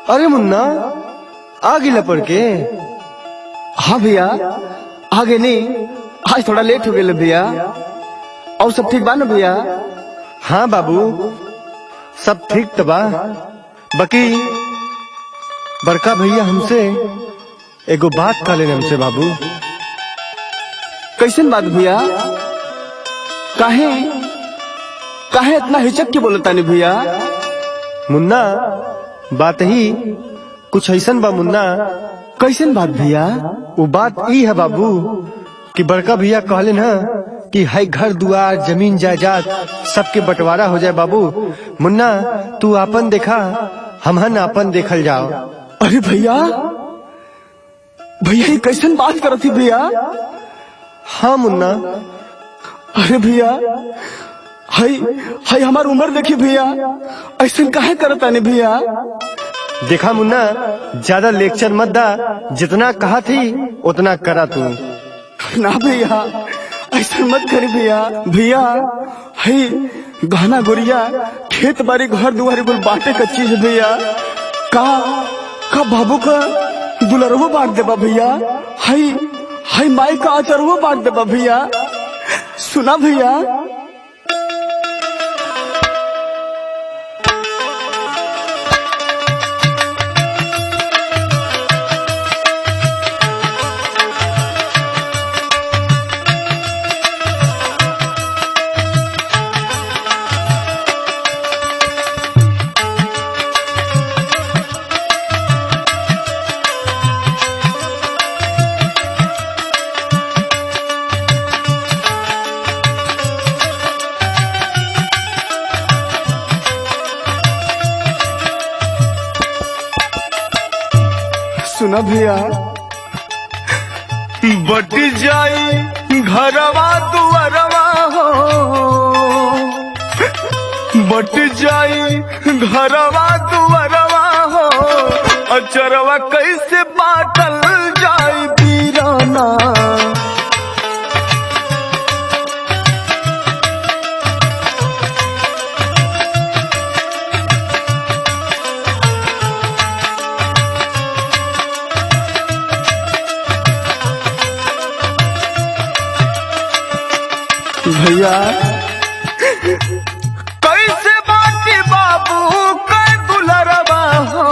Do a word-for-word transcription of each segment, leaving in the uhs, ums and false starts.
अरे मुन्ना आ गिला पड़ के। हाँ भैया आगे नहीं, आज थोड़ा लेट हो गया भैया। और सब ठीक बा ना भैया? हाँ बाबू सब ठीक तो बा, बाकी बड़का भैया हमसे एगो बात कर लेने हमसे बाबू। कैसन बात भैया? काहे काहे इतना हिचक के बोलता नहीं भैया? मुन्ना बात ही कुछ ऐसन बा मुन्ना। कैसन बात भैया? वो बात ई है बाबू कि बड़का भैया कहले ना कि है घर दुआर जमीन जायदाद सबके बंटवारा हो जाए बाबू। मुन्ना तू आपन देखा, हमहन आपन देखल जाओ। अरे भैया भैया ये कैसन बात करती भैया? हाँ मुन्ना। अरे भैया हाय हाय हमार उम्र देखी भैया, ऐसा काहे करता नहीं भैया? देखा मुन्ना ज्यादा लेक्चर मत दा, जितना कहा थी उतना करा तू। ना भैया ऐसा मत करी भैया। भैया हाय गहना गुड़िया खेत बाड़ी घर दुआरी बोल बांटे का चीज भैया। का का बाबू का दुलरवो बांट देबा भैया। हाय हाय माई का आचरवो बांट देबा भैया। सुना भैया सुना भैया बट जाई घरवा दुआरवा हो, बट जाई घरवा दुआरवा हो, अचरवा कैसे बाटल जाई बीराना। भैया कैसे बाटी बाबू कै दुलरवा हो,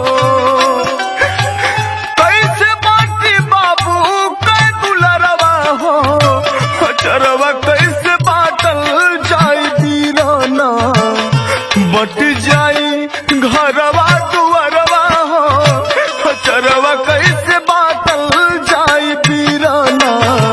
कैसे बाटी बाबू कै दुलरवा हो, अचरवा कैसे बाटल जाई बीराना। बट जाई घरवा दुआरवा हो, अचरवा कैसे बाटल जाई बीराना।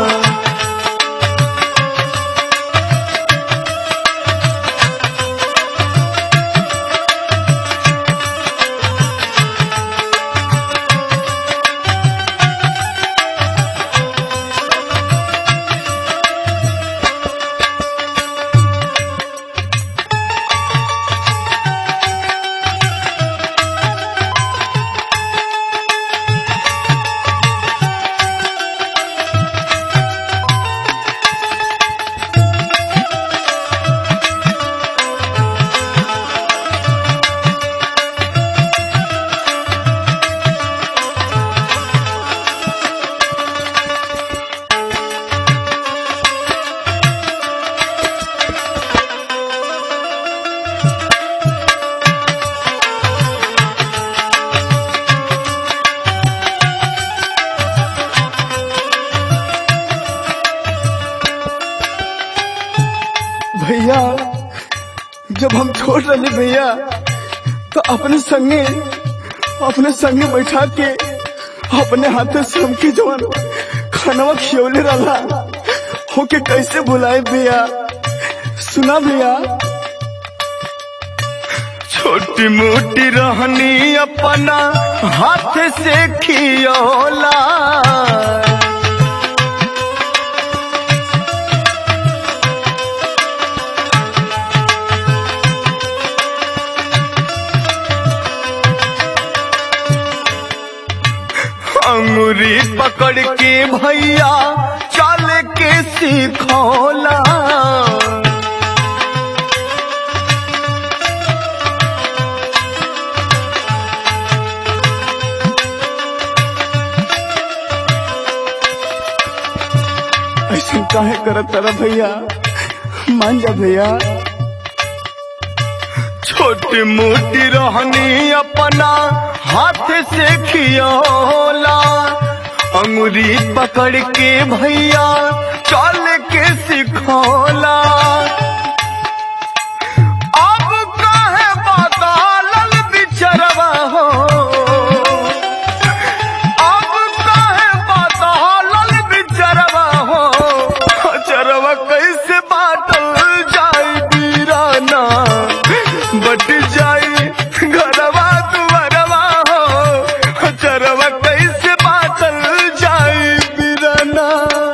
भैया जब हम छोड़ रहे भैया तो अपने संगे अपने संगे बैठा के अपने हाथों से हमके जवान खानवा खियौले रहा होके कैसे बुलाए भैया? सुना भैया छोटी मोटी रहनी अपना हाथ से खियौला, अंगुरी पकड़ के भैया चल के सिखौला। काहे करत तारा भैया, मान जा भैया। छोटी मोटी रहनी अपना हाथ से खियोला, अंगुरी पकड़ के भैया चल के सिखोला। अब काहे बदलल बिचरवा हो, अब काहे बदलल बिचरवा हो, चरवा कैसे बाटल जाई बीराना, बट जाई घरवा दुआरवा हो, चरवा कैसे बाटल जाई बीराना।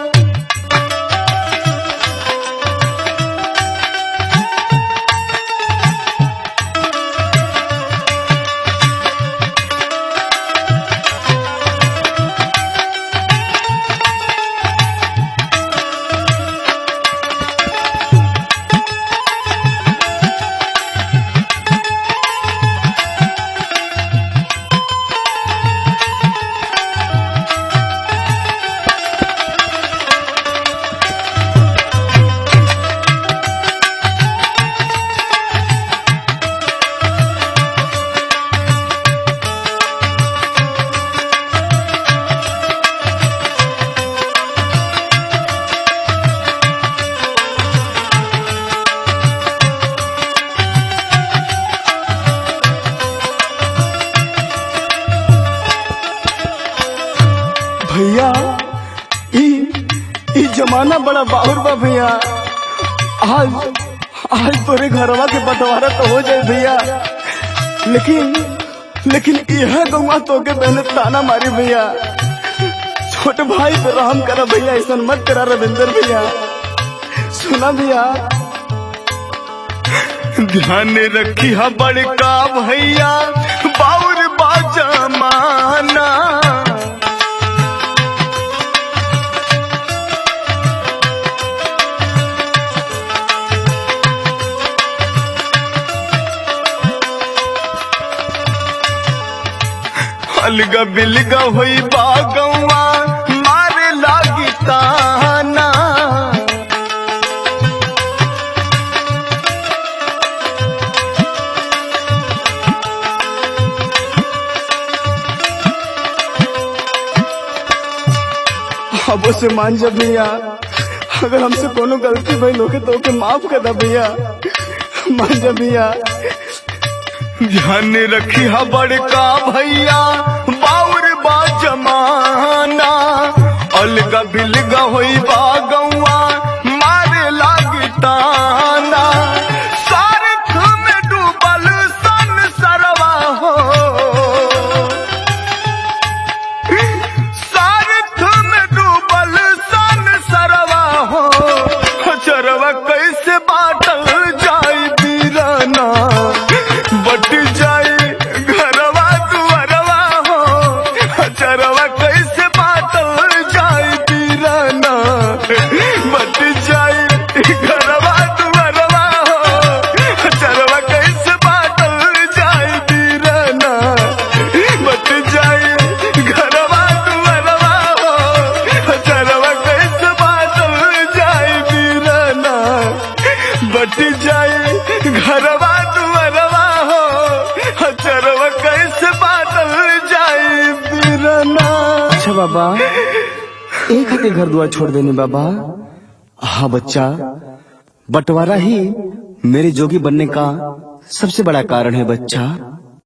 भैया ई ई जमाना बड़ा बाहुर बा भैया। आज आज तोरे घरवा के बंटवारा तो हो जाए भैया, लेकिन लेकिन यह गौवा तो के पहले ताना मारी भैया। छोटे भाई पे रहम करा भैया, ऐसा मत करा रविंदर भैया। सुना भैया, ध्यान रखी हा बड़का भैया, बाउर बा जमाना। अलगा बिलगा हुई बागवा मारे लागी ताना। अब से मान जा भैया, अगर हमसे कोनो गलती भई लोगे तो ओके माफ कर दा भैया, मान जा भैया। ध्यान रखी हा बड़का भैया, बाउर बा जमाना। अलगा बिलगा होई बागवा मारे लागी ताना। सारथ में डूबल सन सरवा हो, सारथ में डूबल सन सरवा हो, चरवा कैसे बाटल जाई बीराना, बट जाई घरवा दुआरवा हो, चरवा कैसे बाटल जाई बीराना, बट जाई घरवा दुआरवा हो, चरवा कैसे बाटल जाई बीराना, बट जाई घरवा दुआरवा हो, चरवा कैसे बाटल जाई बीराना, बट जाई घरवा दुआरवा हो, चरवा कैसे बाटल जाई बीराना। अच्छा बाबा, एक हाथे घर दुआर छोड़ देने बाबा। हाँ बच्चा, बंटवारा ही मेरे जोगी बनने का सबसे बड़ा कारण है बच्चा।